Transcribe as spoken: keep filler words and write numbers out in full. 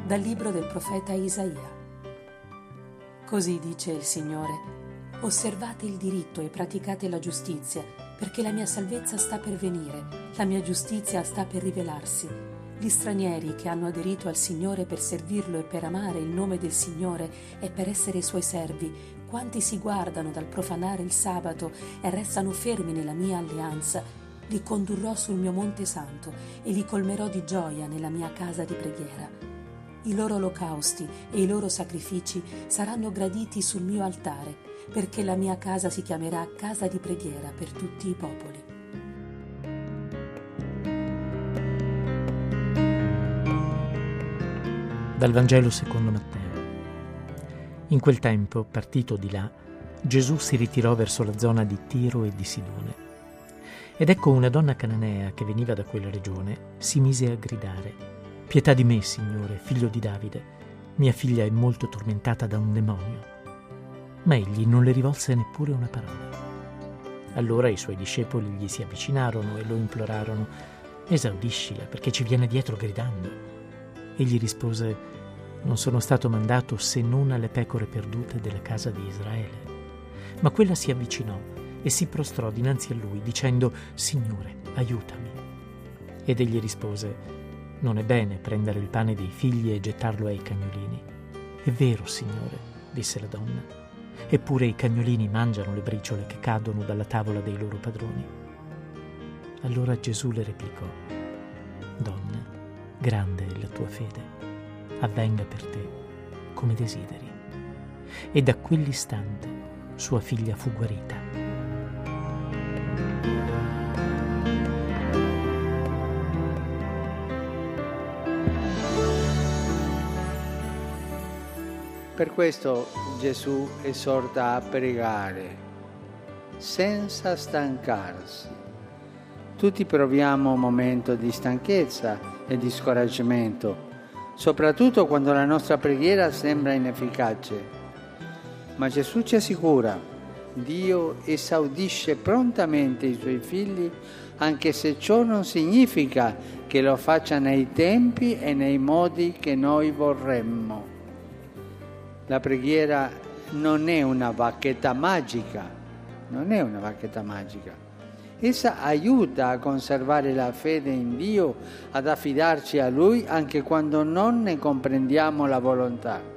Dal libro del profeta Isaia. Così dice il Signore: osservate il diritto e praticate la giustizia, perché la mia salvezza sta per venire, la mia giustizia sta per rivelarsi. Gli stranieri che hanno aderito al Signore per servirlo e per amare il nome del Signore e per essere i suoi servi, quanti si guardano dal profanare il sabato e restano fermi nella mia alleanza, li condurrò sul mio monte santo e li colmerò di gioia nella mia casa di preghiera. I loro olocausti e i loro sacrifici saranno graditi sul mio altare, perché la mia casa si chiamerà casa di preghiera per tutti i popoli. Dal Vangelo secondo Matteo. In quel tempo, partito di là, Gesù si ritirò verso la zona di Tiro e di Sidone. Ed ecco una donna cananea che veniva da quella regione si mise a gridare: «Pietà di me, Signore, figlio di Davide, mia figlia è molto tormentata da un demonio». Ma egli non le rivolse neppure una parola. Allora i suoi discepoli gli si avvicinarono e lo implorarono: «Esaudiscila, perché ci viene dietro gridando». Egli rispose: «Non sono stato mandato se non alle pecore perdute della casa di Israele». Ma quella si avvicinò e si prostrò dinanzi a lui, dicendo: «Signore, aiutami». Ed egli rispose: «Non è bene prendere il pane dei figli e gettarlo ai cagnolini». «È vero, Signore», disse la donna, «eppure i cagnolini mangiano le briciole che cadono dalla tavola dei loro padroni». Allora Gesù le replicò: «Donna, grande è la tua fede, avvenga per te come desideri». E da quell'istante sua figlia fu guarita. Per questo Gesù esorta a pregare senza stancarsi. Tutti proviamo un momento di stanchezza e di scoraggiamento, soprattutto quando la nostra preghiera sembra inefficace. Ma Gesù ci assicura: Dio esaudisce prontamente i suoi figli, anche se ciò non significa che lo faccia nei tempi e nei modi che noi vorremmo. La preghiera non è una bacchetta magica, non è una bacchetta magica. Essa aiuta a conservare la fede in Dio, ad affidarci a Lui anche quando non ne comprendiamo la volontà.